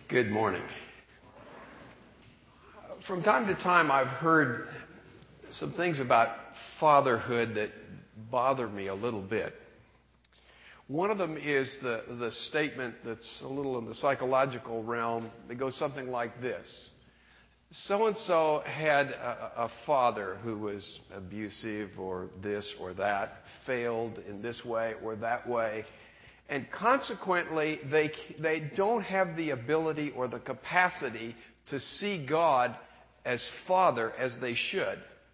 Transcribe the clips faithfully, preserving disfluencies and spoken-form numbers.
Good morning. From time to time, I've heard some things about fatherhood that bother me a little bit. One of them is the, the statement that's a little in the psychological realm that goes something like this. So-and-so had a, a father who was abusive or this or that, failed in this way or that way, and consequently they, they don't have the ability or the capacity to see God as Father as they should.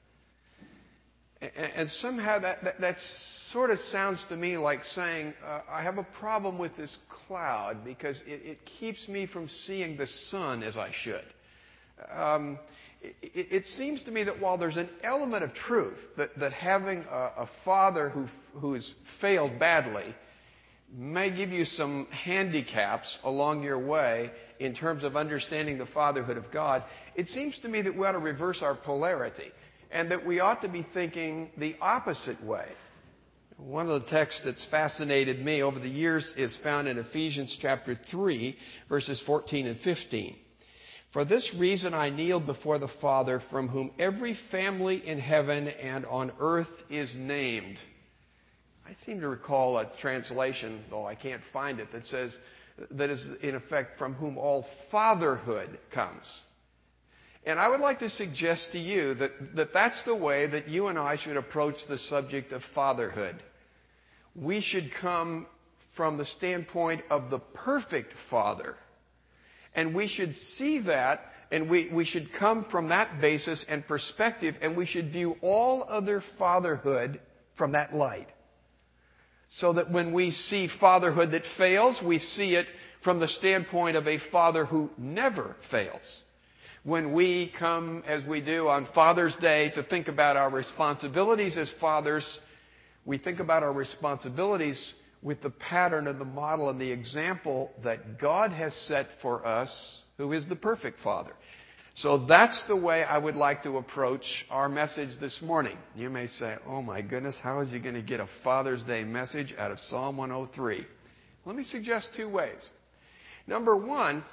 And, and somehow that, that, that sort of sounds to me like saying, uh, I have a problem with this cloud because it, it keeps me from seeing the sun as I should. Um, it, it seems to me that while there's an element of truth that, that having a, a father who who's failed badly may give you some handicaps along your way in terms of understanding the fatherhood of God, it seems to me that we ought to reverse our polarity and that we ought to be thinking the opposite way. One of the texts that's fascinated me over the years is found in Ephesians chapter three, verses fourteen and fifteen. For this reason I kneel before the Father, from whom every family in heaven and on earth is named. I seem to recall a translation, though I can't find it, that says, that is in effect, from whom all fatherhood comes. And I would like to suggest to you that, that that's the way that you and I should approach the subject of fatherhood. We should come from the standpoint of the perfect Father. And we should see that, and we, we should come from that basis and perspective, and we should view all other fatherhood from that light. So that when we see fatherhood that fails, we see it from the standpoint of a father who never fails. When we come, as we do on Father's Day, to think about our responsibilities as fathers, we think about our responsibilities with the pattern and the model and the example that God has set for us, who is the perfect Father. So that's the way I would like to approach our message this morning. You may say, oh my goodness, how is he going to get a Father's Day message out of Psalm one oh three? Let me suggest two ways. Number one,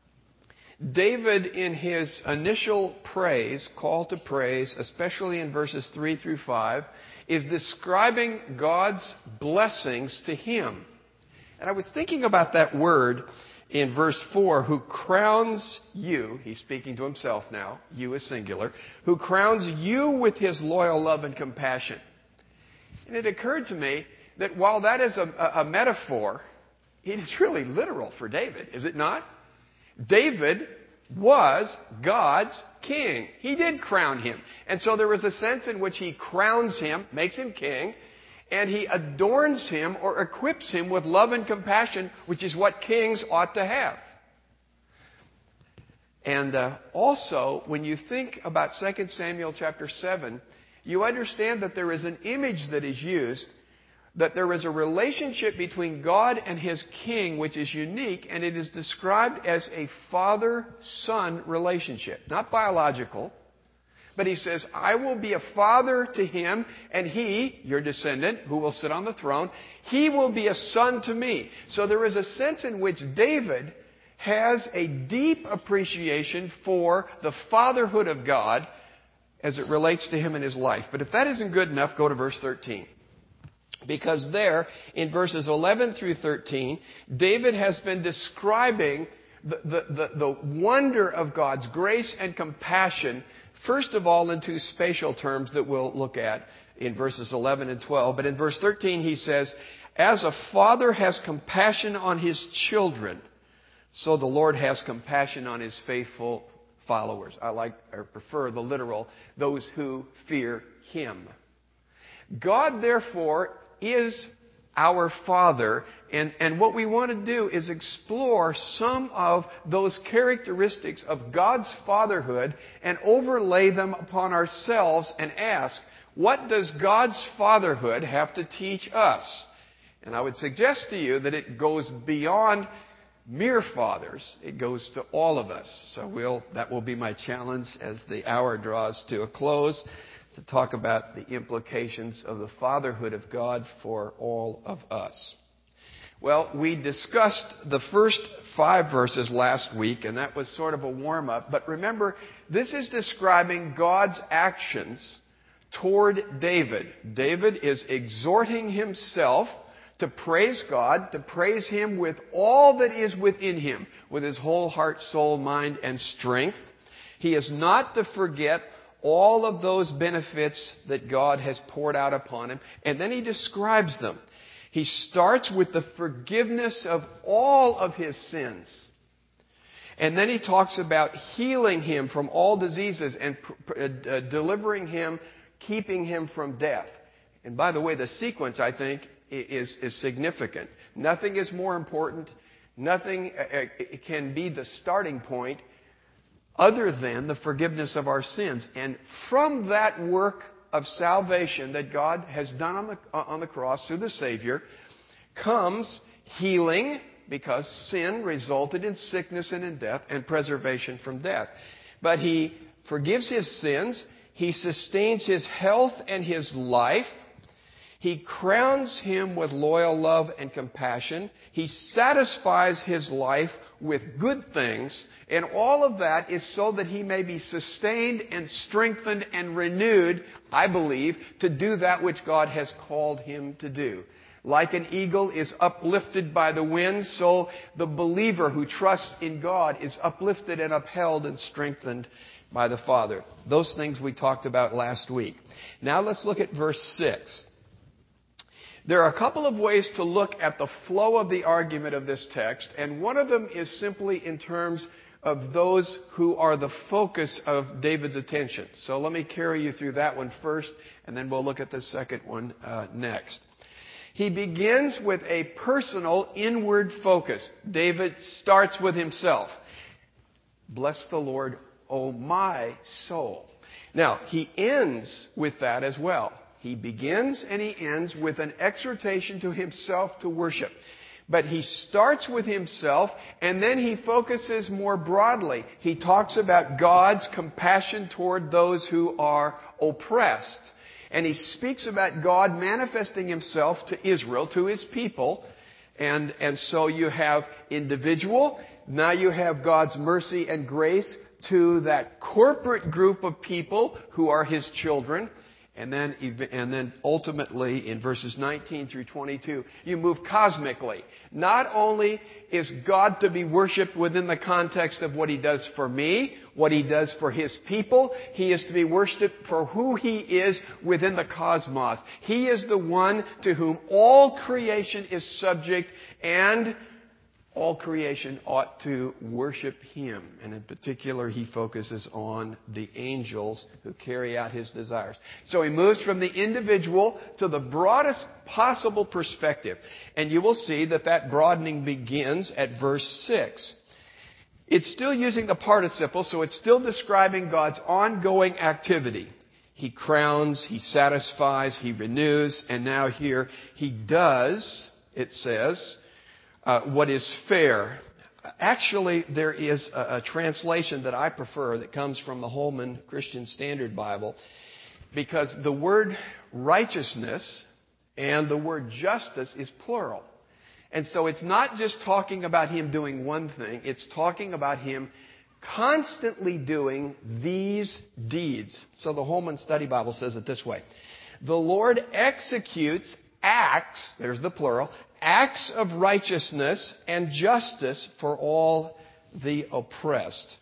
David in his initial praise, call to praise, especially in verses three through five, is describing God's blessings to him. And I was thinking about that word in verse four, who crowns you, he's speaking to himself now, you is singular, who crowns you with his loyal love and compassion. And it occurred to me that while that is a, a, a metaphor, it is really literal for David, is it not? David was God's king. He did crown him. And so there is a sense in which he crowns him, makes him king, and he adorns him or equips him with love and compassion, which is what kings ought to have. And uh, also, when you think about Second Samuel chapter seven, you understand that there is an image that is used, that there is a relationship between God and his king which is unique, and it is described as a father-son relationship. Not biological, but he says, I will be a father to him, and he, your descendant, who will sit on the throne, he will be a son to me. So there is a sense in which David has a deep appreciation for the fatherhood of God as it relates to him in his life. But if that isn't good enough, go to verse thirteen. Because there, in verses eleven through thirteen, David has been describing the, the, the, the wonder of God's grace and compassion, first of all in two spatial terms that we'll look at in verses eleven and twelve. But in verse thirteen he says, as a father has compassion on his children, so the Lord has compassion on his faithful followers. I like, or prefer the literal, those who fear him. God, therefore, is our Father, and, and what we want to do is explore some of those characteristics of God's fatherhood and overlay them upon ourselves and ask, what does God's fatherhood have to teach us? And I would suggest to you that it goes beyond mere fathers. It goes to all of us. So we'll, that will be my challenge as the hour draws to a close, to talk about the implications of the fatherhood of God for all of us. Well, we discussed the first five verses last week, and that was sort of a warm-up. But remember, this is describing God's actions toward David. David is exhorting himself to praise God, to praise Him with all that is within him, with his whole heart, soul, mind, and strength. He is not to forget all of those benefits that God has poured out upon him, and then he describes them. He starts with the forgiveness of all of his sins. And then he talks about healing him from all diseases and uh, delivering him, keeping him from death. And by the way, the sequence, I think, is, is significant. Nothing is more important. Nothing uh, can be the starting point other than the forgiveness of our sins. And from that work of salvation that God has done on the, on the cross through the Savior comes healing, because sin resulted in sickness and in death, and preservation from death. But He forgives his sins. He sustains his health and his life. He crowns him with loyal love and compassion. He satisfies his life with good things. And all of that is so that he may be sustained and strengthened and renewed, I believe, to do that which God has called him to do. Like an eagle is uplifted by the wind, so the believer who trusts in God is uplifted and upheld and strengthened by the Father. Those things we talked about last week. Now let's look at verse six. There are a couple of ways to look at the flow of the argument of this text, and one of them is simply in terms of those who are the focus of David's attention. So let me carry you through that one first, and then we'll look at the second one uh, next. He begins with a personal inward focus. David starts with himself. Bless the Lord, O my soul. Now, he ends with that as well. He begins and he ends with an exhortation to himself to worship. But he starts with himself, and then he focuses more broadly. He talks about God's compassion toward those who are oppressed. And he speaks about God manifesting himself to Israel, to his people. And, and so you have individual. Now you have God's mercy and grace to that corporate group of people who are his children. And then, and then ultimately in verses nineteen through twenty-two, you move cosmically. Not only is God to be worshipped within the context of what He does for me, what He does for His people, He is to be worshipped for who He is within the cosmos. He is the one to whom all creation is subject, and all creation ought to worship Him. And in particular, he focuses on the angels who carry out His desires. So he moves from the individual to the broadest possible perspective. And you will see that that broadening begins at verse six. It's still using the participle, so it's still describing God's ongoing activity. He crowns, He satisfies, He renews, and now here He does, it says, Uh, what is fair. Actually, there is a, a translation that I prefer that comes from the Holman Christian Standard Bible, because the word righteousness and the word justice is plural. And so it's not just talking about Him doing one thing, it's talking about Him constantly doing these deeds. So the Holman Study Bible says it this way: the Lord executes acts, there's the plural, acts of righteousness and justice for all the oppressed.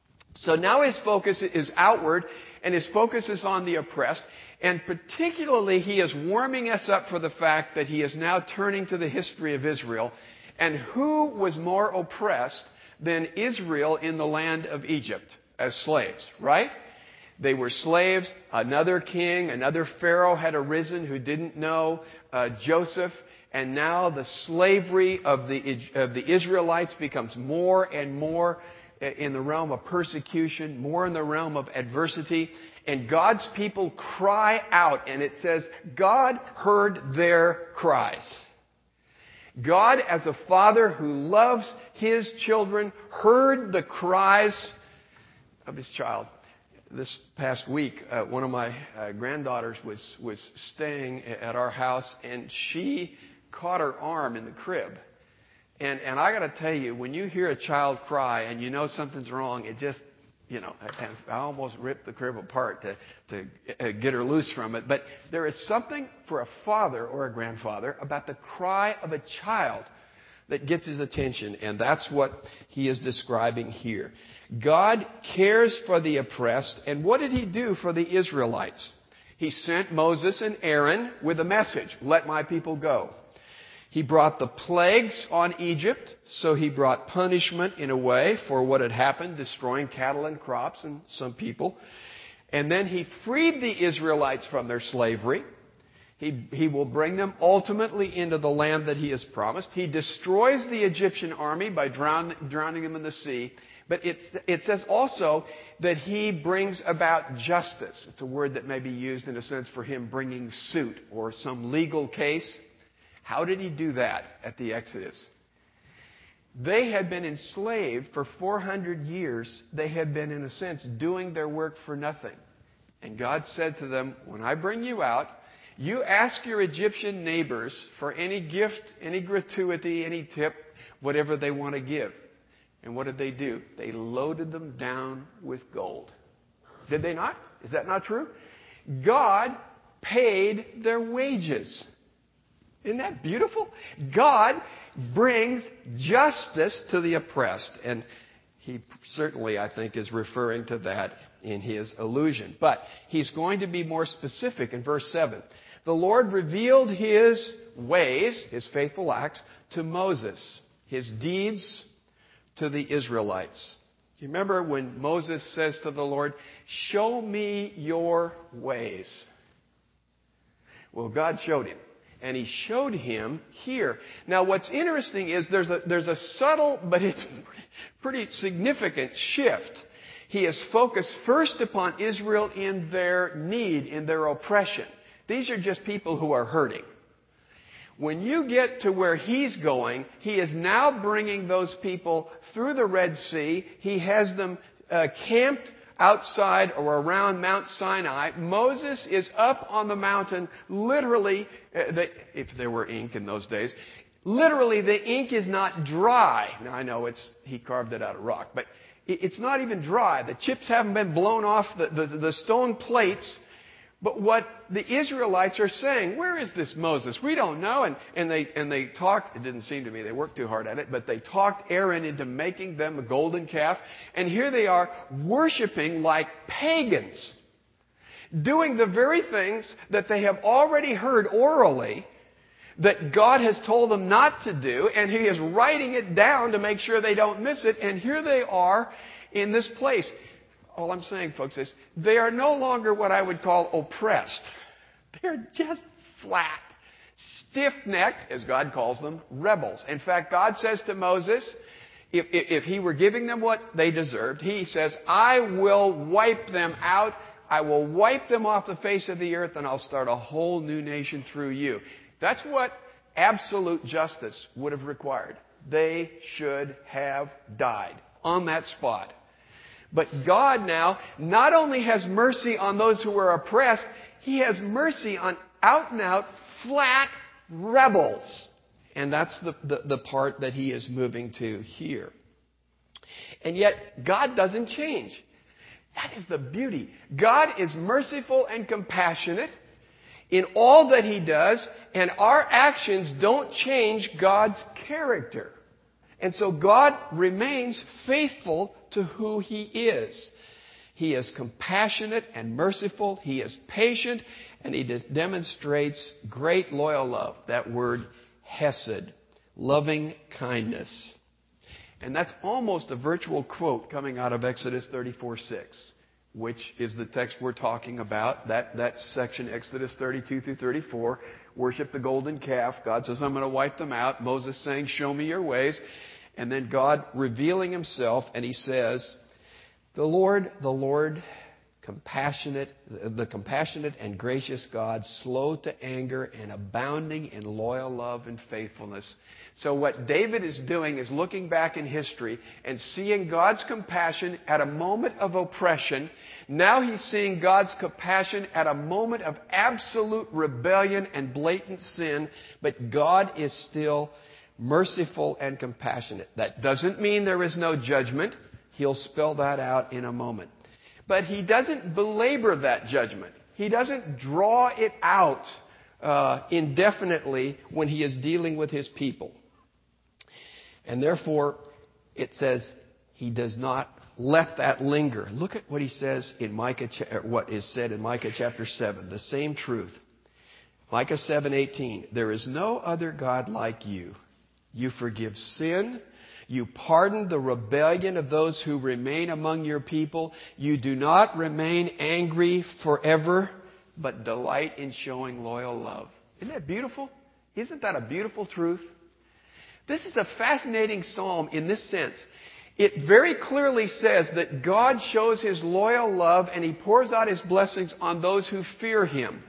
So now his focus is outward, and his focus is on the oppressed. And particularly, he is warming us up for the fact that he is now turning to the history of Israel. And who was more oppressed than Israel in the land of Egypt as slaves, right? They were slaves. Another king, another Pharaoh had arisen who didn't know uh, Joseph. And now the slavery of the, of the Israelites becomes more and more in the realm of persecution, more in the realm of adversity. And God's people cry out, and it says, God heard their cries. God, as a father who loves His children, heard the cries of His child. This past week, uh, one of my uh, granddaughters was, was staying at our house, and she caught her arm in the crib. And, and I got to tell you, when you hear a child cry and you know something's wrong, it just, you know, I, I almost ripped the crib apart to, to get her loose from it. But there is something for a father or a grandfather about the cry of a child that gets his attention. And that's what he is describing here. God cares for the oppressed. And what did he do for the Israelites? He sent Moses and Aaron with a message, let my people go. He brought the plagues on Egypt, so he brought punishment in a way for what had happened, destroying cattle and crops and some people. And then he freed the Israelites from their slavery. He, he will bring them ultimately into the land that he has promised. He destroys the Egyptian army by drown, drowning them in the sea. But it, it says also that he brings about justice. It's a word that may be used in a sense for him bringing suit or some legal case. How did he do that at the Exodus? They had been enslaved for four hundred years. They had been, in a sense, doing their work for nothing. And God said to them, when I bring you out, you ask your Egyptian neighbors for any gift, any gratuity, any tip, whatever they want to give. And what did they do? They loaded them down with gold. Did they not? Is that not true? God paid their wages. Isn't that beautiful? God brings justice to the oppressed. And he certainly, I think, is referring to that in his allusion. But he's going to be more specific in verse seven. The Lord revealed his ways, his faithful acts, to Moses, his deeds to the Israelites. You remember when Moses says to the Lord, show me your ways. Well, God showed him. And he showed him here. Now, what's interesting is there's a, there's a subtle, but it's pretty significant shift. He is focused first upon Israel in their need, in their oppression. These are just people who are hurting. When you get to where he's going, he is now bringing those people through the Red Sea. He has them uh, camped outside or around Mount Sinai. Moses is up on the mountain, literally, uh, the, if there were ink in those days, literally the ink is not dry. Now I know it's he carved it out of rock, but it, it's not even dry. The chips haven't been blown off the, the, the stone plates. But what the Israelites are saying, where is this Moses? We don't know. And, and they and they talked, it didn't seem to me they worked too hard at it, but they talked Aaron into making them a golden calf. And here they are worshiping like pagans, doing the very things that they have already heard orally that God has told them not to do. And he is writing it down to make sure they don't miss it. And here they are in this place. All I'm saying, folks, is they are no longer what I would call oppressed. They're just flat, stiff-necked, as God calls them, rebels. In fact, God says to Moses, if, if he were giving them what they deserved, he says, I will wipe them out. I will wipe them off the face of the earth, and I'll start a whole new nation through you. That's what absolute justice would have required. They should have died on that spot. But God now not only has mercy on those who are oppressed, he has mercy on out-and-out, flat rebels. And that's the, the, the part that he is moving to here. And yet, God doesn't change. That is the beauty. God is merciful and compassionate in all that he does, and our actions don't change God's character. And so God remains faithful to who he is. He is compassionate and merciful. He is patient, and he demonstrates great loyal love. That word, hesed, loving kindness. And that's almost a virtual quote coming out of Exodus thirty-four six, which is the text we're talking about. That, that section, Exodus thirty-two through thirty-four, worship the golden calf. God says, I'm going to wipe them out. Moses saying, show me your ways. And then God revealing himself, and he says, the Lord, the Lord, compassionate, the compassionate and gracious God, slow to anger and abounding in loyal love and faithfulness. So what David is doing is looking back in history and seeing God's compassion at a moment of oppression. Now he's seeing God's compassion at a moment of absolute rebellion and blatant sin. But God is still merciful and compassionate. That doesn't mean there is no judgment. He'll spell that out in a moment. But he doesn't belabor that judgment. He doesn't draw it out uh, indefinitely when he is dealing with his people. And therefore, it says he does not let that linger. Look at what he says in Micah, what is said in Micah chapter seven, the same truth. Micah seven eighteen, there is no other God like you. You forgive sin. You pardon the rebellion of those who remain among your people. You do not remain angry forever, but delight in showing loyal love. Isn't that beautiful? Isn't that a beautiful truth? This is a fascinating psalm in this sense. It very clearly says that God shows His loyal love and He pours out His blessings on those who fear Him.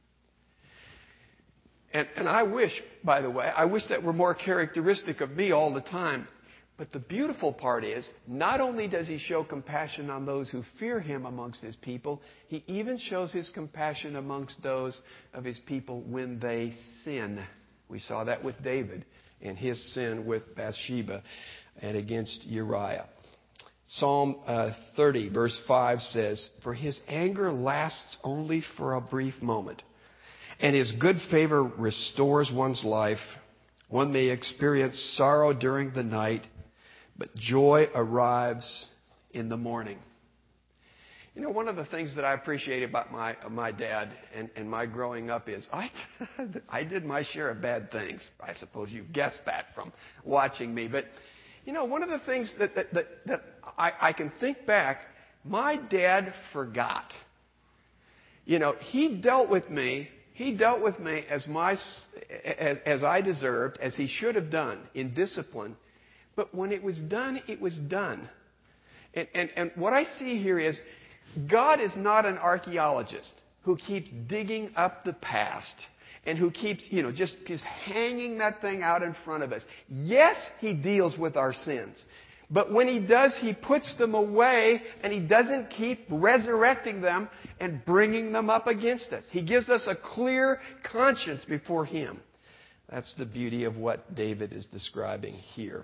And, and I wish, by the way, I wish that were more characteristic of me all the time. But the beautiful part is, not only does He show compassion on those who fear Him amongst His people, He even shows His compassion amongst those of His people when they sin. We saw that with David and his sin with Bathsheba and against Uriah. Psalm uh, thirty, verse five says, for His anger lasts only for a brief moment, and His good favor restores one's life. One may experience sorrow during the night, but joy arrives in the morning. You know, one of the things that I appreciate about my my dad and, and my growing up is I, I did my share of bad things. I suppose you've guessed that from watching me. But, you know, one of the things that, that, that, that I, I can think back, my dad forgot. You know, he dealt with me. He dealt with me as my as, as I deserved, as he should have done in discipline. But when it was done, it was done. And, and, and what I see here is God is not an archaeologist who keeps digging up the past and who keeps, you know, just, just hanging that thing out in front of us. Yes, He deals with our sins. But when He does, He puts them away and He doesn't keep resurrecting them and bringing them up against us. He gives us a clear conscience before Him. That's the beauty of what David is describing here.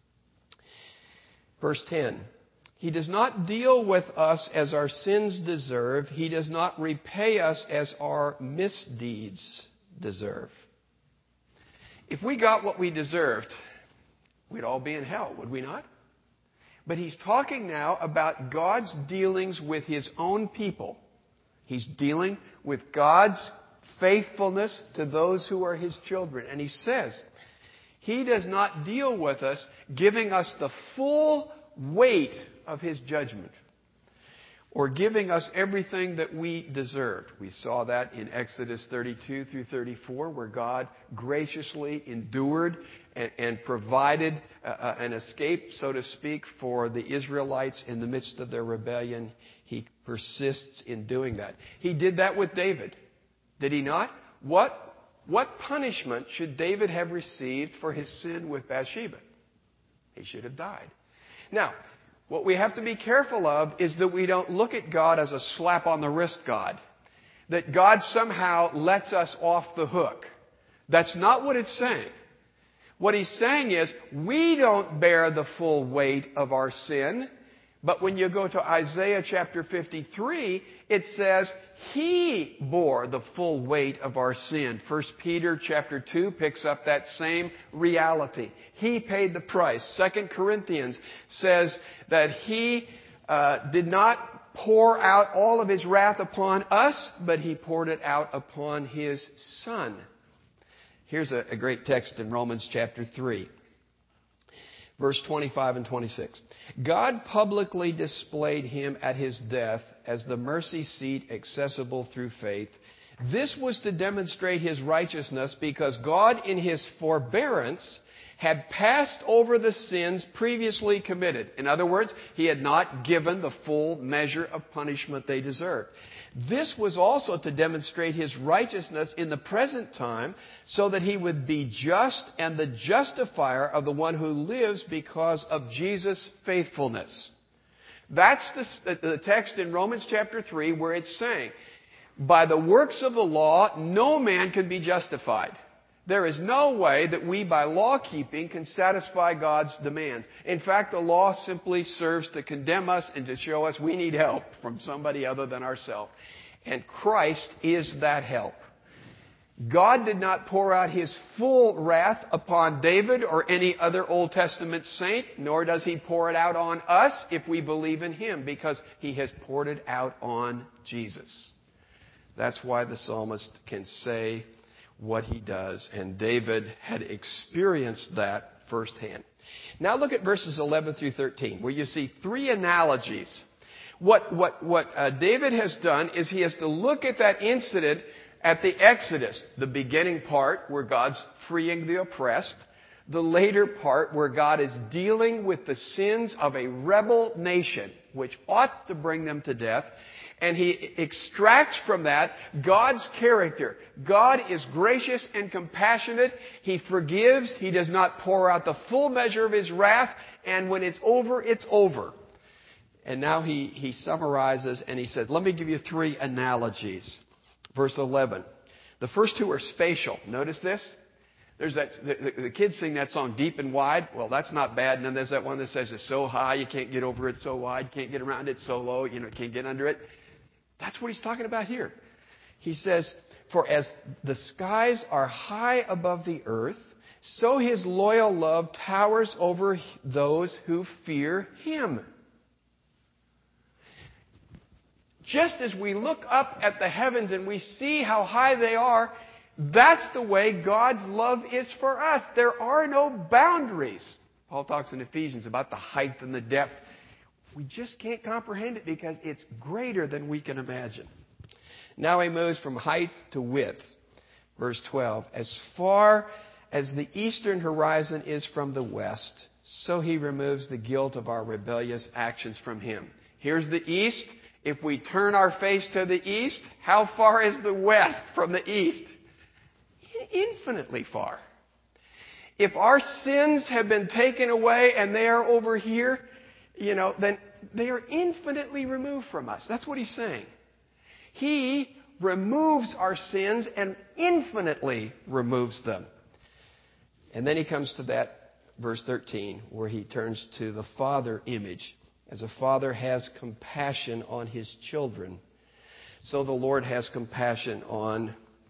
Verse ten. He does not deal with us as our sins deserve. He does not repay us as our misdeeds deserve. If we got what we deserved, we'd all be in hell, would we not? But he's talking now about God's dealings with His own people. He's dealing with God's faithfulness to those who are His children. And he says, He does not deal with us giving us the full weight of His judgment or giving us everything that we deserved. We saw that in Exodus thirty-two through thirty-four, where God graciously endured and, and provided uh, an escape, so to speak, for the Israelites in the midst of their rebellion. He persists in doing that. He did that with David. Did He not? What, what punishment should David have received for his sin with Bathsheba? He should have died. Now, what we have to be careful of is that we don't look at God as a slap on the wrist God. That God somehow lets us off the hook. That's not what it's saying. What He's saying is, we don't bear the full weight of our sin. But when you go to Isaiah chapter fifty-three, it says He bore the full weight of our sin. First Peter chapter two picks up that same reality. He paid the price. Second Corinthians says that He uh, did not pour out all of His wrath upon us, but He poured it out upon His Son. Here's a, a great text in Romans chapter three. Verse twenty-five and twenty-six. God publicly displayed Him at His death as the mercy seat accessible through faith. This was to demonstrate His righteousness, because God in His forbearance had passed over the sins previously committed. In other words, He had not given the full measure of punishment they deserved. This was also to demonstrate His righteousness in the present time, so that He would be just and the justifier of the one who lives because of Jesus' faithfulness. That's the, the text in Romans chapter three where it's saying, by the works of the law, no man can be justified. There is no way that we, by law keeping, can satisfy God's demands. In fact, the law simply serves to condemn us and to show us we need help from somebody other than ourselves. And Christ is that help. God did not pour out His full wrath upon David or any other Old Testament saint, nor does He pour it out on us if we believe in Him, because He has poured it out on Jesus. That's why the psalmist can say what he does, and David had experienced that firsthand. Now look at verses eleven through thirteen, where you see three analogies. What, what, what uh, David has done is he has to look at that incident at the Exodus, the beginning part where God's freeing the oppressed, the later part where God is dealing with the sins of a rebel nation, which ought to bring them to death. And he extracts from that God's character. God is gracious and compassionate. He forgives. He does not pour out the full measure of His wrath. And when it's over, it's over. And now he, he summarizes and he says, let me give you three analogies. Verse eleven. The first two are spatial. Notice this. There's that, the, the kids sing that song, Deep and Wide. Well, that's not bad. And then there's that one that says it's so high, you can't get over it, so wide, you can't get around it, so low, you know, can't get under it. That's what he's talking about here. He says, for as the skies are high above the earth, so His loyal love towers over those who fear Him. Just as we look up at the heavens and we see how high they are, that's the way God's love is for us. There are no boundaries. Paul talks in Ephesians about the height and the depth. We just can't comprehend it because it's greater than we can imagine. Now he moves from height to width. Verse twelve. As far as the eastern horizon is from the west, so He removes the guilt of our rebellious actions from Him. Here's the east. If we turn our face to the east, how far is the west from the east? Infinitely far. If our sins have been taken away and they are over here, you know, then they are infinitely removed from us. That's what he's saying. He removes our sins and infinitely removes them. And then he comes to that verse thirteen where he turns to the Father image. As a father has compassion on his children, so the Lord has compassion on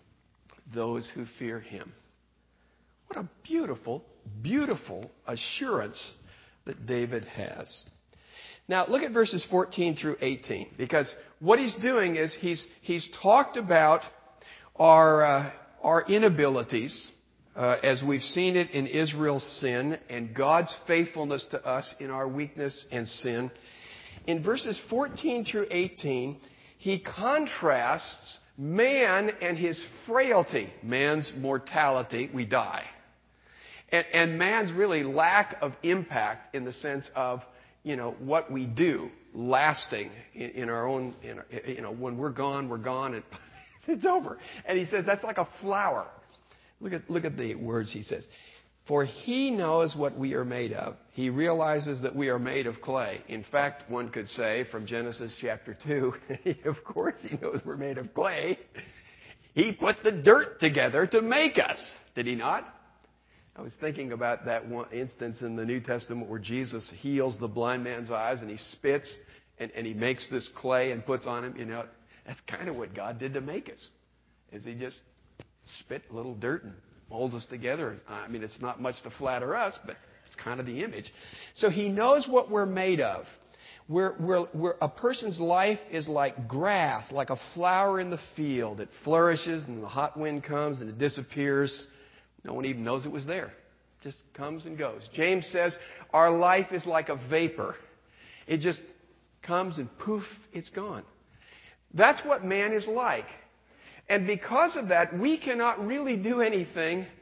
those who fear Him. What a beautiful, beautiful assurance that David has. Now look at verses fourteen through eighteen, because what he's doing is he's he's talked about our uh, our inabilities uh, as we've seen it in Israel's sin, and God's faithfulness to us in our weakness and sin. In verses fourteen through eighteen, he contrasts man and his frailty, man's mortality, we die, and, and man's really lack of impact in the sense of, you know, what we do lasting in, in our own, in, you know, when we're gone, we're gone, and it's over. And he says that's like a flower. Look at, look at the words he says. For He knows what we are made of. He realizes that we are made of clay. In fact, one could say from Genesis chapter two, of course He knows we're made of clay. He put the dirt together to make us. Did He not? I was thinking about that one instance in the New Testament where Jesus heals the blind man's eyes and He spits and, and He makes this clay and puts on him. You know, that's kind of what God did to make us. Is He just spit a little dirt and molds us together. I mean, it's not much to flatter us, but it's kind of the image. So He knows what we're made of. We're, we're, we're, a person's life is like grass, like a flower in the field. It flourishes and the hot wind comes and it disappears. No one even knows it was there. It just comes and goes. James says our life is like a vapor. It just comes and poof, it's gone. That's what man is like. And because of that, we cannot really do anything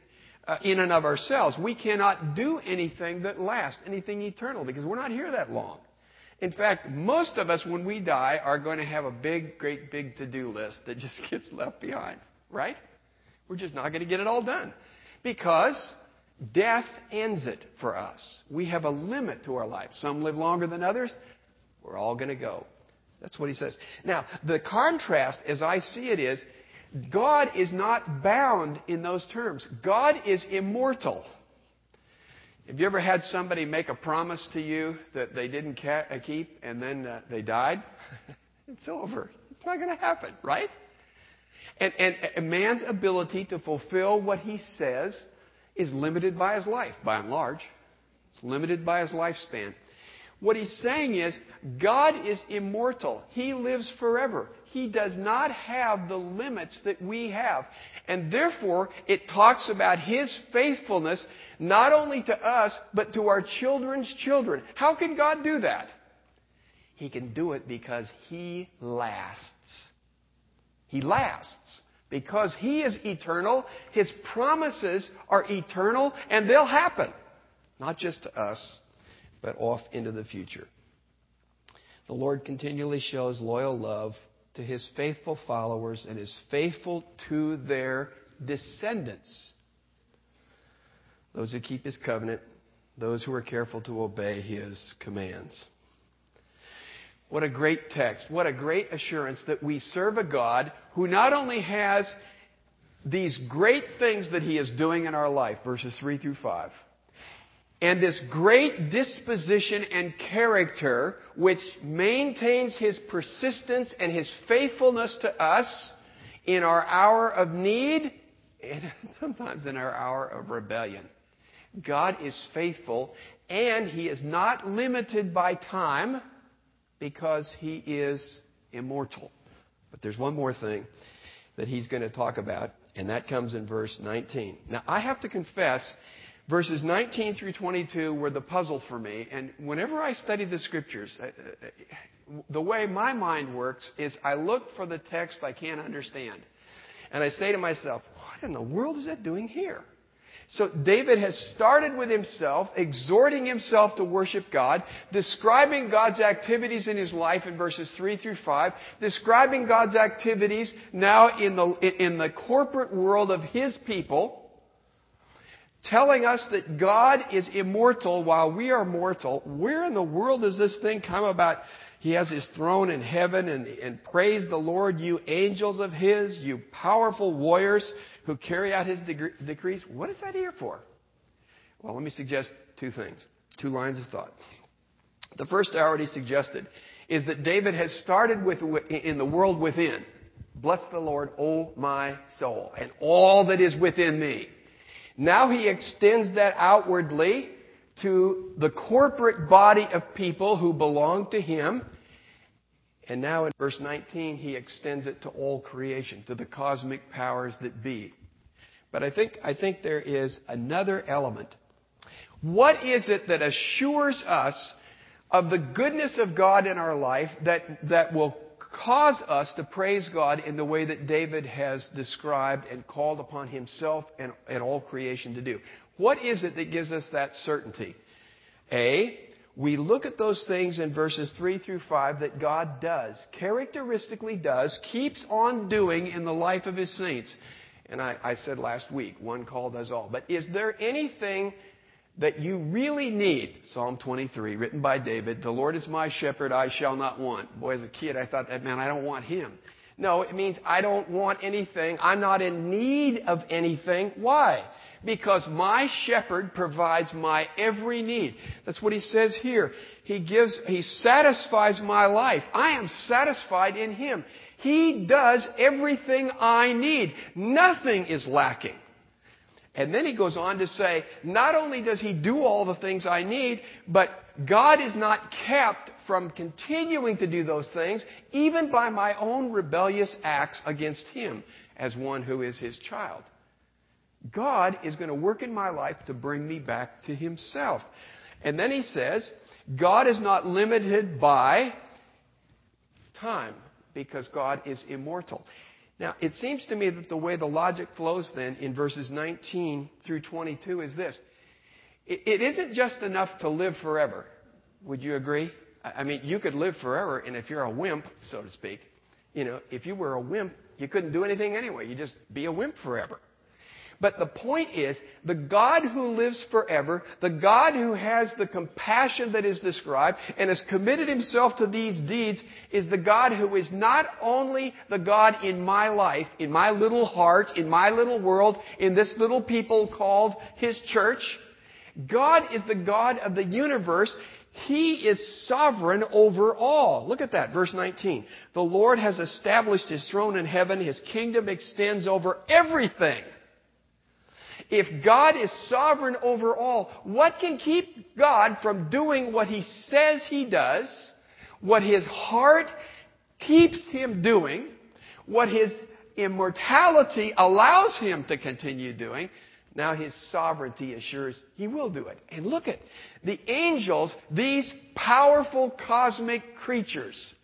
uh, in and of ourselves. We cannot do anything that lasts, anything eternal, because we're not here that long. In fact, most of us, when we die, are going to have a big, great, big to-do list that just gets left behind, right? We're just not going to get it all done because death ends it for us. We have a limit to our life. Some live longer than others. We're all going to go. That's what he says. Now, the contrast, as I see it, is God is not bound in those terms. God is immortal. Have you ever had somebody make a promise to you that they didn't keep and then uh, they died? It's over. It's not going to happen, right? And, and a man's ability to fulfill what he says is limited by his life, by and large. It's limited by his lifespan. What he's saying is, God is immortal. He lives forever. He does not have the limits that we have. And therefore, it talks about His faithfulness not only to us, but to our children's children. How can God do that? He can do it because He lasts. He lasts. Because He is eternal, His promises are eternal, and they'll happen. Not just to us, but off into the future. The Lord continually shows loyal love to His faithful followers and is faithful to their descendants. Those who keep His covenant, those who are careful to obey His commands. What a great text. What a great assurance that we serve a God who not only has these great things that He is doing in our life, verses three through five, and this great disposition and character which maintains His persistence and His faithfulness to us in our hour of need and sometimes in our hour of rebellion. God is faithful, and He is not limited by time because He is immortal. But there's one more thing that He's going to talk about, and that comes in verse nineteen. Now, I have to confess, verses nineteen through twenty-two were the puzzle for me. And whenever I study the Scriptures, the way my mind works is I look for the text I can't understand. And I say to myself, what in the world is that doing here? So David has started with himself, exhorting himself to worship God, describing God's activities in his life in verses three through five, describing God's activities now in the, in the corporate world of His people, telling us that God is immortal while we are mortal. Where in the world does this thing come about? He has His throne in heaven, and, and praise the Lord, you angels of His, you powerful warriors who carry out His deg- decrees. What is that here for? Well, let me suggest two things, two lines of thought. The first I already suggested is that David has started with in the world within. Bless the Lord, O my soul, and all that is within me. Now he extends that outwardly to the corporate body of people who belong to Him. And now in verse nineteen, he extends it to all creation, to the cosmic powers that be. But I think, I think there is another element. What is it that assures us of the goodness of God in our life that, that will cause us to praise God in the way that David has described and called upon himself and, and all creation to do? What is it that gives us that certainty? A, we look at those things in verses three through five that God does, characteristically does, keeps on doing in the life of His saints. And I, I said last week, one call does all. But is there anything that you really need? Psalm twenty-three, written by David, the Lord is my shepherd, I shall not want. Boy, as a kid, I thought that meant I don't want Him. No, it means I don't want anything. I'm not in need of anything. Why? Because my shepherd provides my every need. That's what he says here. He gives, he satisfies my life. I am satisfied in Him. He does everything I need. Nothing is lacking. And then he goes on to say, not only does He do all the things I need, but God is not kept from continuing to do those things, even by my own rebellious acts against Him as one who is His child. God is going to work in my life to bring me back to Himself. And then he says, God is not limited by time because God is immortal. Now, it seems to me that the way the logic flows then in verses nineteen through twenty-two is this. It, it isn't just enough to live forever. Would you agree? I mean, you could live forever, and if you're a wimp, so to speak, you know, if you were a wimp, you couldn't do anything anyway. You'd just be a wimp forever. But the point is, the God who lives forever, the God who has the compassion that is described and has committed himself to these deeds, is the God who is not only the God in my life, in my little heart, in my little world, in this little people called his church. God is the God of the universe. He is sovereign over all. Look at that, verse nineteen. The Lord has established his throne in heaven. His kingdom extends over everything. If God is sovereign over all, what can keep God from doing what he says he does, what his heart keeps him doing, what his immortality allows him to continue doing? Now his sovereignty assures he will do it. And look at the angels, these powerful cosmic creatures,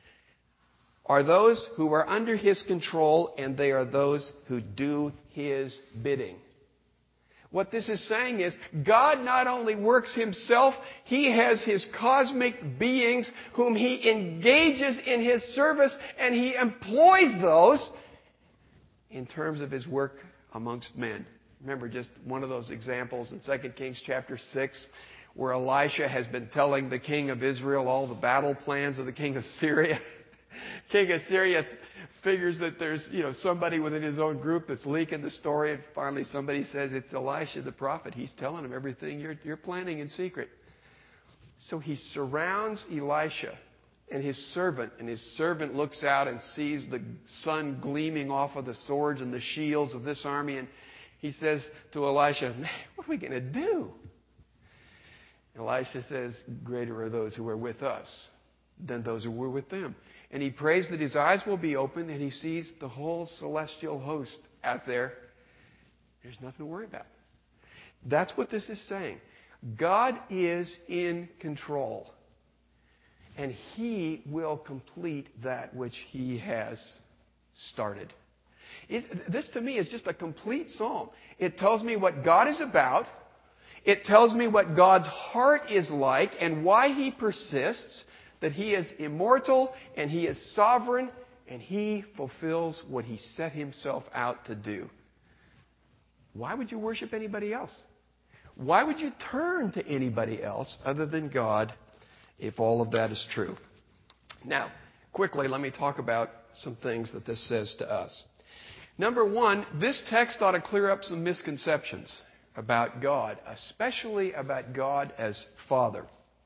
are those who are under his control, and they are those who do his bidding. What this is saying is, God not only works himself, he has his cosmic beings whom he engages in his service, and he employs those in terms of his work amongst men. Remember just one of those examples in Second Kings chapter six, where Elisha has been telling the king of Israel all the battle plans of the king of Syria. King of Syria figures that there's, you know, somebody within his own group that's leaking the story, and finally somebody says it's Elisha the prophet. He's telling him everything you're, you're planning in secret. So he surrounds Elisha and his servant, and his servant looks out and sees the sun gleaming off of the swords and the shields of this army, and he says to Elisha, "Man, what are we going to do?" And Elisha says, "Greater are those who are with us than those who were with them." And he prays that his eyes will be opened and he sees the whole celestial host out there. There's nothing to worry about. That's what this is saying. God is in control. And he will complete that which he has started. It, this to me is just a complete psalm. It tells me what God is about. It tells me what God's heart is like and why he persists. That he is immortal and he is sovereign and he fulfills what he set himself out to do. Why would you worship anybody else? Why would you turn to anybody else other than God if all of that is true? Now, quickly, let me talk about some things that this says to us. Number one, this text ought to clear up some misconceptions about God, especially about God as Father.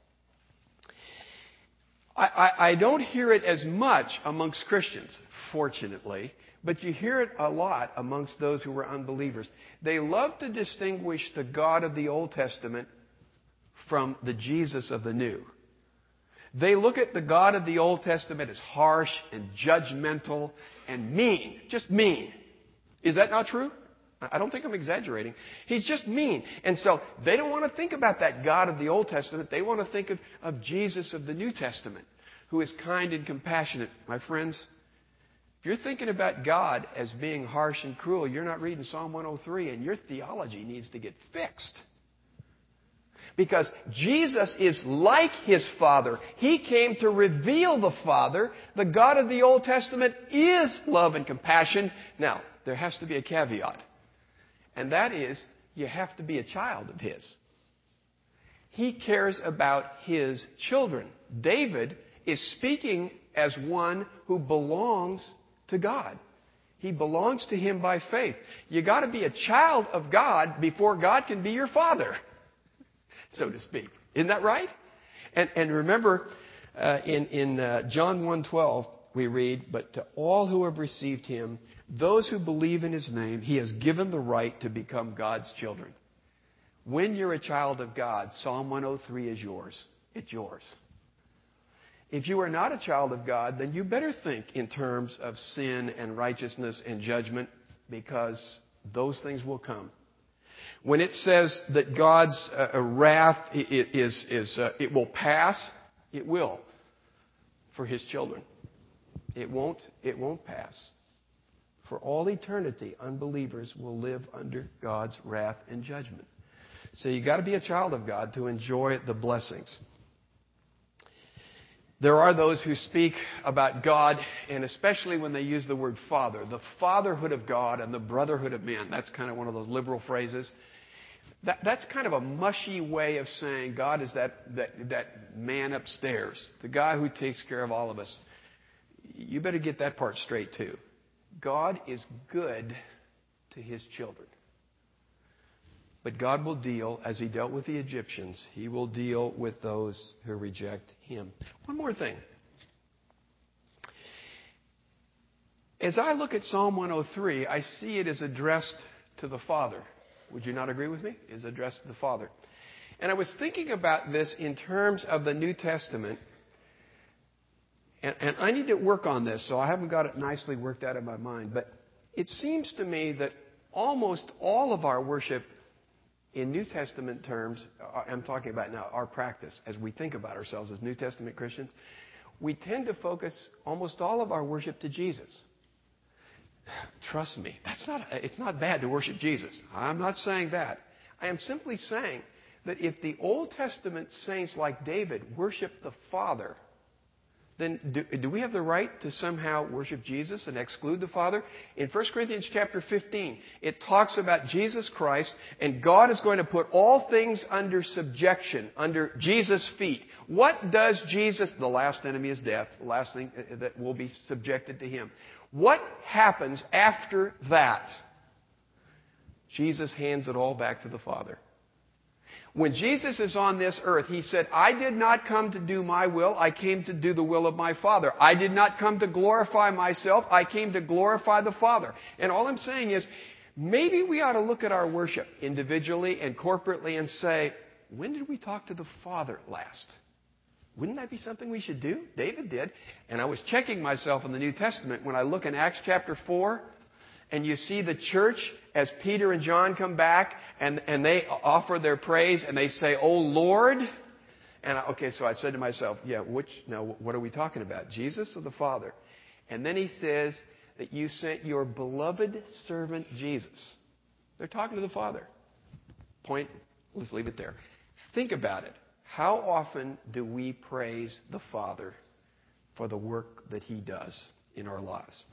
I, I, I don't hear it as much amongst Christians, fortunately, but you hear it a lot amongst those who are unbelievers. They love to distinguish the God of the Old Testament from the Jesus of the New. They look at the God of the Old Testament as harsh and judgmental and mean, just mean. Is that not true? I don't think I'm exaggerating. He's just mean. And so they don't want to think about that God of the Old Testament. They want to think of, of Jesus of the New Testament, who is kind and compassionate. My friends, if you're thinking about God as being harsh and cruel, you're not reading Psalm one oh three, and your theology needs to get fixed. Because Jesus is like his Father. He came to reveal the Father. The God of the Old Testament is love and compassion. Now, there has to be a caveat. And that is, you have to be a child of his. He cares about his children. David is speaking as one who belongs to God. He belongs to him by faith. You got to be a child of God before God can be your father, so to speak. Isn't that right? And, and remember, uh, in, in uh, John one twelve, we read, "But to all who have received him, those who believe in his name, he has given the right to become God's children." When you're a child of God, Psalm one oh three is yours. It's yours. If you are not a child of God, then you better think in terms of sin and righteousness and judgment, because those things will come. When it says that God's uh, wrath is, is uh, it will pass, it will for his children. It won't, it won't pass. for all eternity, unbelievers will live under God's wrath and judgment. So you've got to be a child of God to enjoy the blessings. There are those who speak about God, and especially when they use the word Father, the fatherhood of God and the brotherhood of man. That's kind of one of those liberal phrases. That, that's kind of a mushy way of saying God is that, that, that man upstairs, the guy who takes care of all of us. You better get that part straight too. God is good to His children. But God will deal, as He dealt with the Egyptians, He will deal with those who reject Him. One more thing. As I look at Psalm one oh three, I see it as addressed to the Father. Would you not agree with me? It is addressed to the Father. And I was thinking about this in terms of the New Testament. And, and I need to work on this, so I haven't got it nicely worked out in my mind. But it seems to me that almost all of our worship in New Testament terms, I'm talking about now our practice as we think about ourselves as New Testament Christians, we tend to focus almost all of our worship to Jesus. Trust me, that's not, it's not bad to worship Jesus. I'm not saying that. I am simply saying that if the Old Testament saints like David worship the Father, then do, do we have the right to somehow worship Jesus and exclude the Father? In First Corinthians chapter fifteen, it talks about Jesus Christ, and God is going to put all things under subjection, under Jesus' feet. What does Jesus, the last enemy is death, the last thing that will be subjected to Him. What happens after that? Jesus hands it all back to the Father. When Jesus is on this earth, He said, I did not come to do my will, I came to do the will of my Father. I did not come to glorify myself, I came to glorify the Father. And all I'm saying is, maybe we ought to look at our worship individually and corporately and say, when did we talk to the Father last? Wouldn't that be something we should do? David did. And I was checking myself in the New Testament when I look in Acts chapter four, and you see the church as Peter and John come back and, and they offer their praise and they say, Oh Lord. And I, okay, so I said to myself, yeah, which, now what are we talking about? Jesus or the Father? And then he says that you sent your beloved servant Jesus. They're talking to the Father. Point, let's leave it there. Think about it. How often do we praise the Father for the work that He does in our lives?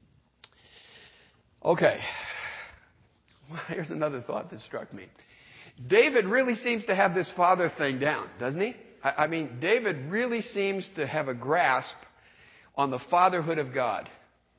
Okay. Well, here's another thought that struck me. David really seems to have this father thing down, doesn't he? I, I mean, David really seems to have a grasp on the fatherhood of God.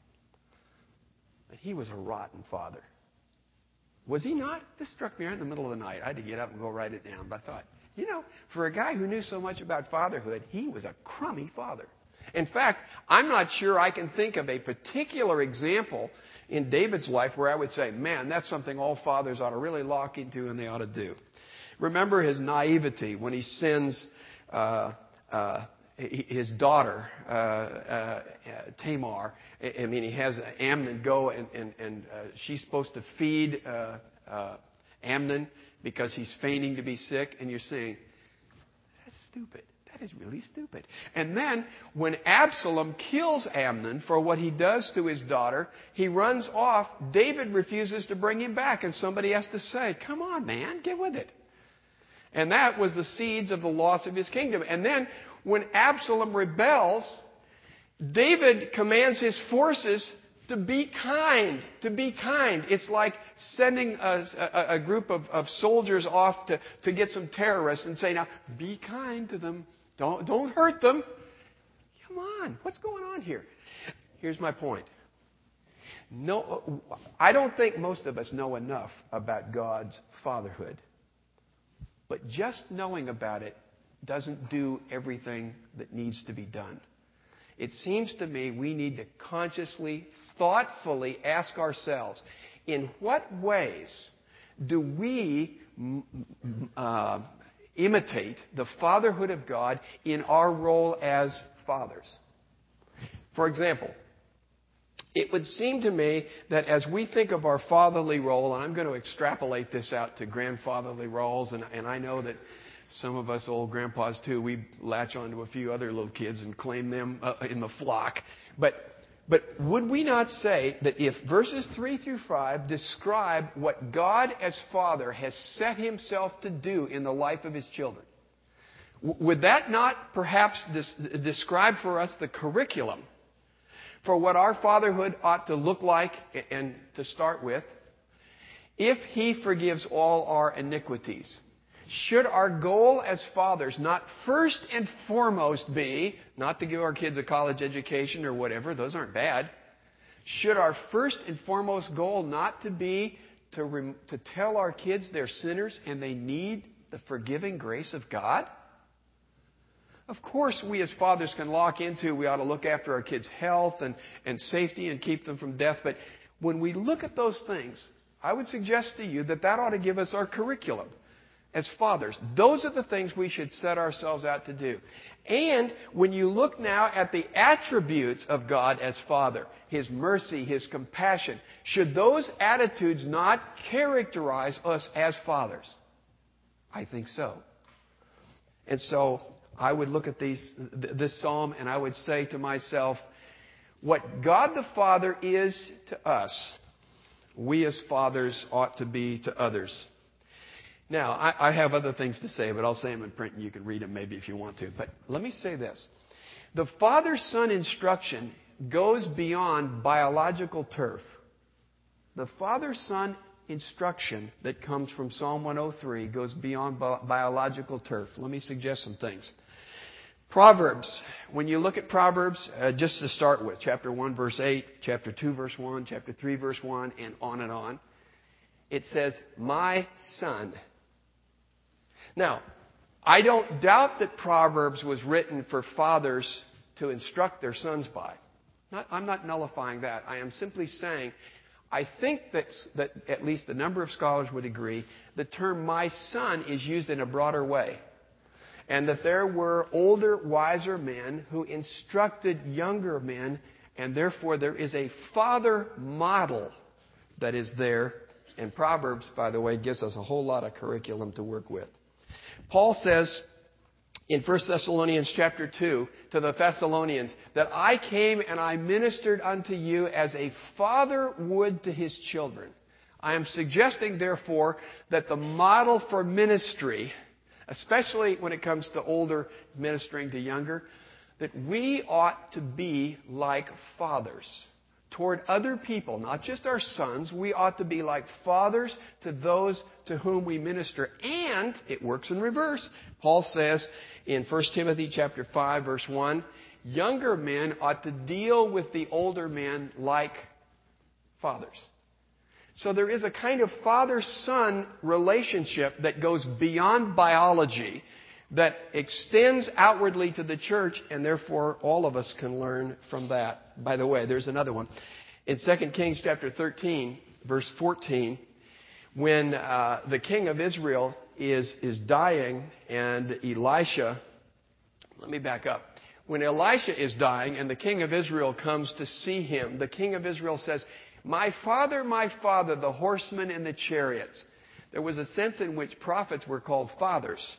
But he was a rotten father. Was he not? This struck me right in the middle of the night. I had to get up and go write it down. But I thought, you know, for a guy who knew so much about fatherhood, he was a crummy father. In fact, I'm not sure I can think of a particular example in David's life where I would say, man, that's something all fathers ought to really lock into and they ought to do. Remember his naivety when he sends uh, uh, his daughter, uh, uh, Tamar. I mean, he has Amnon go and, and, and uh, she's supposed to feed uh, uh, Amnon because he's feigning to be sick. And you're saying, that's stupid. That is really stupid. And then when Absalom kills Amnon for what he does to his daughter, he runs off. David refuses to bring him back. And somebody has to say, come on, man, get with it. And that was the seeds of the loss of his kingdom. And then when Absalom rebels, David commands his forces to be kind, to be kind. It's like sending a, a, a group of, of soldiers off to, to get some terrorists and say, now, be kind to them. Don't, don't hurt them. Come on. What's going on here? Here's my point. No, I don't think most of us know enough about God's fatherhood. But just knowing about it doesn't do everything that needs to be done. It seems to me we need to consciously, thoughtfully ask ourselves, in what ways do we uh, imitate the fatherhood of God in our role as fathers? For example, it would seem to me that as we think of our fatherly role, and I'm going to extrapolate this out to grandfatherly roles, and, and I know that some of us old grandpas too, we latch on to a few other little kids and claim them uh, in the flock. But But would we not say that if verses three through five describe what God as Father has set Himself to do in the life of His children, would that not perhaps des- describe for us the curriculum for what our fatherhood ought to look like and to start with? If He forgives all our iniquities, should our goal as fathers not first and foremost be, not to give our kids a college education or whatever, those aren't bad. Should our first and foremost goal not to be to, rem- to tell our kids they're sinners and they need the forgiving grace of God? Of course, we as fathers can lock into we ought to look after our kids' health and, and safety and keep them from death. But when we look at those things, I would suggest to you that that ought to give us our curriculum as fathers. Those are the things we should set ourselves out to do. And when you look now at the attributes of God as Father, His mercy, His compassion, should those attitudes not characterize us as fathers? I think so. And so I would look at these, this psalm and I would say to myself, what God the Father is to us, we as fathers ought to be to others. Now, I, I have other things to say, but I'll say them in print and you can read them maybe if you want to. But let me say this. The father-son instruction goes beyond biological turf. The father-son instruction that comes from Psalm one oh three goes beyond bi- biological turf. Let me suggest some things. Proverbs. When you look at Proverbs, uh, just to start with, chapter one, verse eight, chapter two, verse one, chapter three, verse one, and on and on, it says, my son. Now, I don't doubt that Proverbs was written for fathers to instruct their sons by. Not, I'm not nullifying that. I am simply saying, I think that, that at least a number of scholars would agree, the term my son is used in a broader way. And that there were older, wiser men who instructed younger men, and therefore there is a father model that is there. And Proverbs, by the way, gives us a whole lot of curriculum to work with. Paul says in First Thessalonians chapter two to the Thessalonians that I came and I ministered unto you as a father would to his children. I am suggesting, therefore, that the model for ministry, especially when it comes to older ministering to younger, that we ought to be like fathers toward other people, not just our sons. We ought to be like fathers to those to whom we minister. And it works in reverse. Paul says in First Timothy chapter five, verse one, younger men ought to deal with the older men like fathers. So there is a kind of father-son relationship that goes beyond biology, that extends outwardly to the church, and therefore all of us can learn from that. By the way, there's another one. In Second Kings chapter thirteen, verse fourteen, when uh, the king of Israel is, is dying and Elisha, let me back up. When Elisha is dying and the king of Israel comes to see him, the king of Israel says, my father, my father, the horsemen and the chariots. There was a sense in which prophets were called fathers.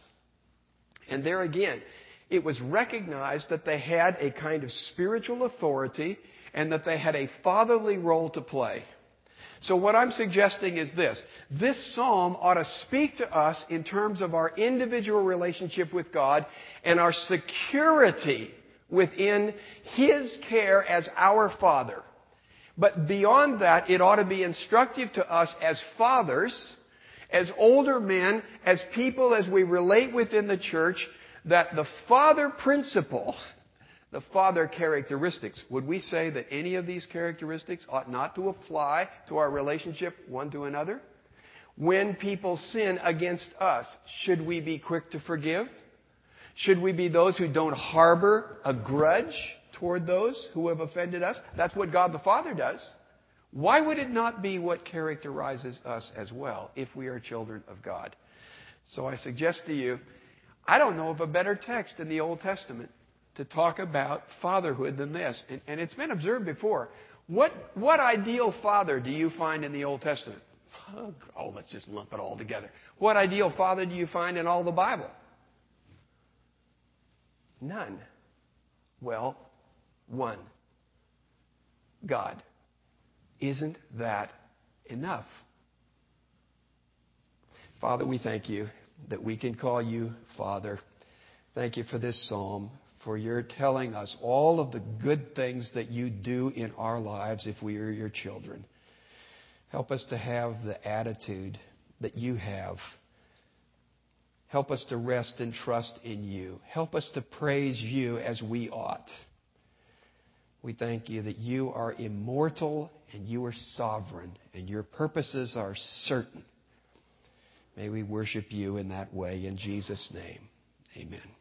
And there again, it was recognized that they had a kind of spiritual authority and that they had a fatherly role to play. So what I'm suggesting is this. This psalm ought to speak to us in terms of our individual relationship with God and our security within His care as our Father. But beyond that, it ought to be instructive to us as fathers, as older men, as people, as we relate within the church, that the father principle, the father characteristics, would we say that any of these characteristics ought not to apply to our relationship one to another? When people sin against us, should we be quick to forgive? Should we be those who don't harbor a grudge toward those who have offended us? That's what God the Father does. Why would it not be what characterizes us as well if we are children of God? So I suggest to you, I don't know of a better text in the Old Testament to talk about fatherhood than this. And, and it's been observed before. What, what ideal father do you find in the Old Testament? Oh, let's just lump it all together. What ideal father do you find in all the Bible? None. Well, one. God. Isn't that enough? Father, we thank you that we can call you Father. Thank you for this psalm, for you're telling us all of the good things that you do in our lives if we are your children. Help us to have the attitude that you have. Help us to rest and trust in you. Help us to praise you as we ought. We thank you that you are immortal and you are sovereign and your purposes are certain. May we worship you in that way in Jesus' name. Amen.